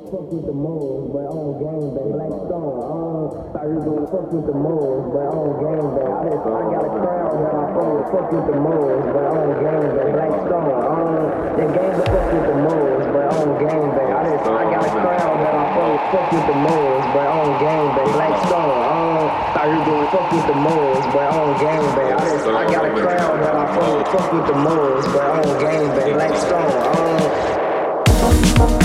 fuck with the moles, but on game, baby. Black Stone, thought you gonna fuck with the moles, but on game, baby. I got a crowd that I fuck with the moles, but on game, baby. Black Stone, that game to fuck with the moles, but on game, baby. I got a crowd that I fuck with the moles, but on game, baby. Black Stone, thought you gonna fuck with the moles, but on game, baby. I got a crowd that I fuck with the moles, but on game, baby. Black Stone,